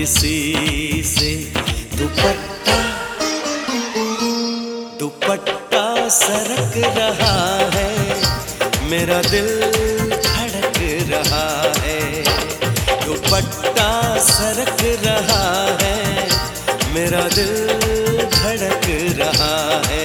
किसी से। दुपट्टा दुपट्टा सरक रहा है, मेरा दिल धड़क रहा है। दुपट्टा सरक रहा है, मेरा दिल धड़क रहा है।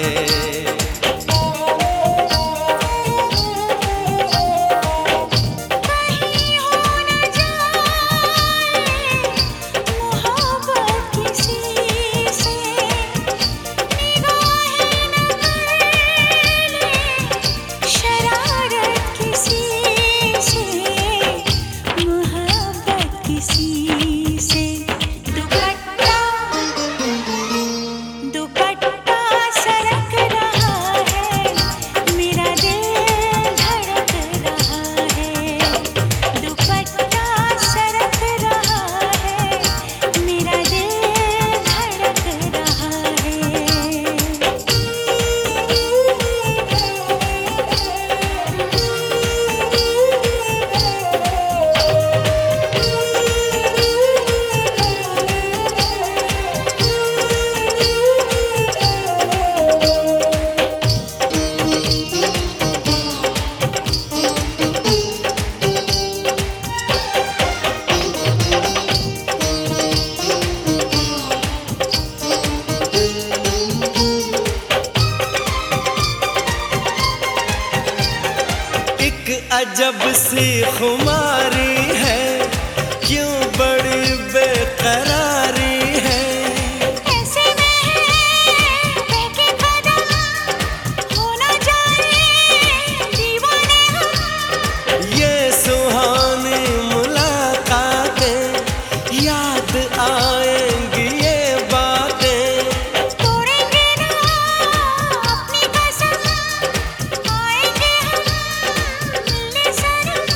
अजब सी खुमारी है, क्यों बड़ी बेकरारी है। ऐसे में है बहके कदम, हो ना जाए दीवाने हम। ये सुहानी मुलाकातें, याद आएंगी ये बातें। तोड़ेंगे ना अपनी कसम, आएंगे हम मिलने सनम।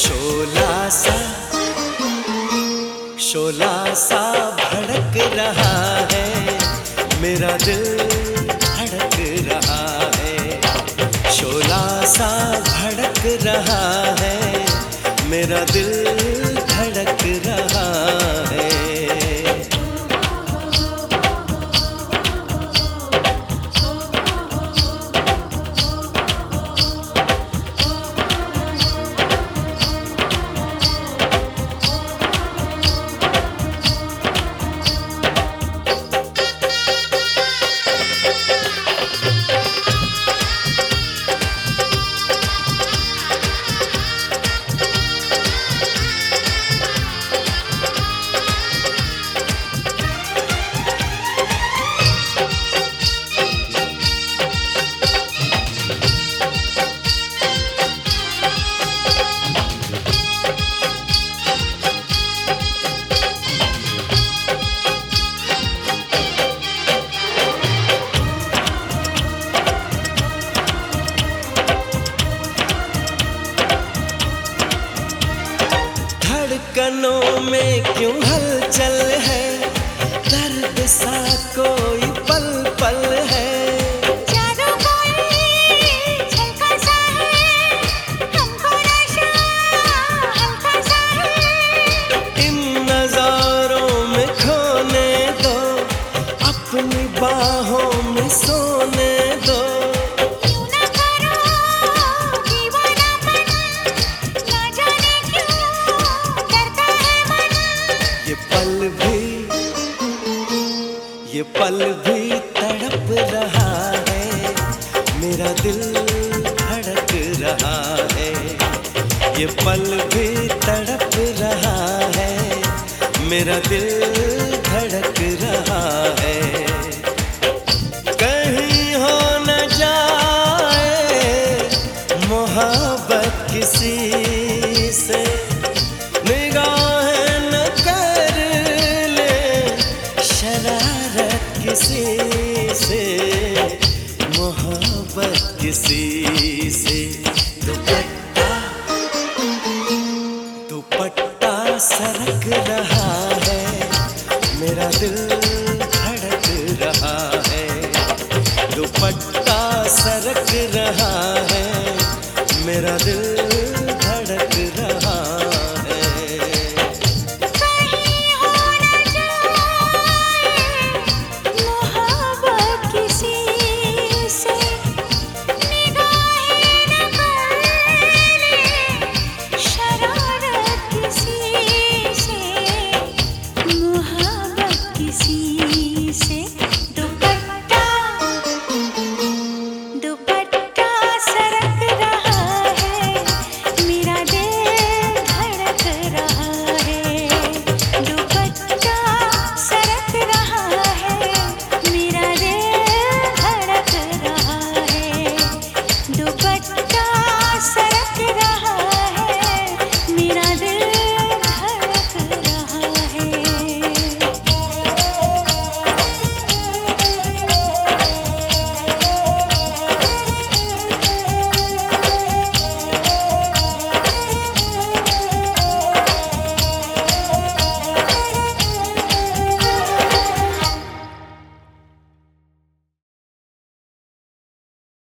शोला सा भड़क रहा है, मेरा दिल धड़क रहा है। शोला सा भड़क रहा है, मेरा दिल धड़क रहा है। धड़कनों में क्यों हलचल है, दर्द सा कोई पल पल है। जादू कोई झलका सा है, हमको नशा हल्का सा है। इन नजारों में खोने दो, अपनी बाहों में सोने दो। यूं ना करो दीवानापन, ना जाने क्यों डरता है मन। ये पल भी तड़प रहा है, मेरा दिल धड़क रहा है। ये पल भी तड़प रहा है, मेरा दिल धड़क रहा है। कहीं हो न जाए मोहब्बत किसी से, निगाहें न कर ले शरारत किसी से, मोहब्बत किसी से। दुपट्टा सरक रहा है, मेरा दिल धड़क रहा है। दुपट्टा सरक रहा है, मेरा दिल